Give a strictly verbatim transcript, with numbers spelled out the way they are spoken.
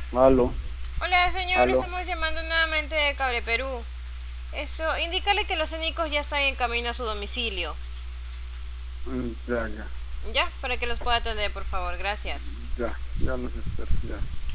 Aló, Hola, señor, aló. estamos llamando nuevamente de Cable Perú. Eso, indícale que los técnicos ya están en camino a su domicilio. Mm, Ya, ya, ¿Ya? Para que los pueda atender, por favor, gracias. ya, ya los espero, ya.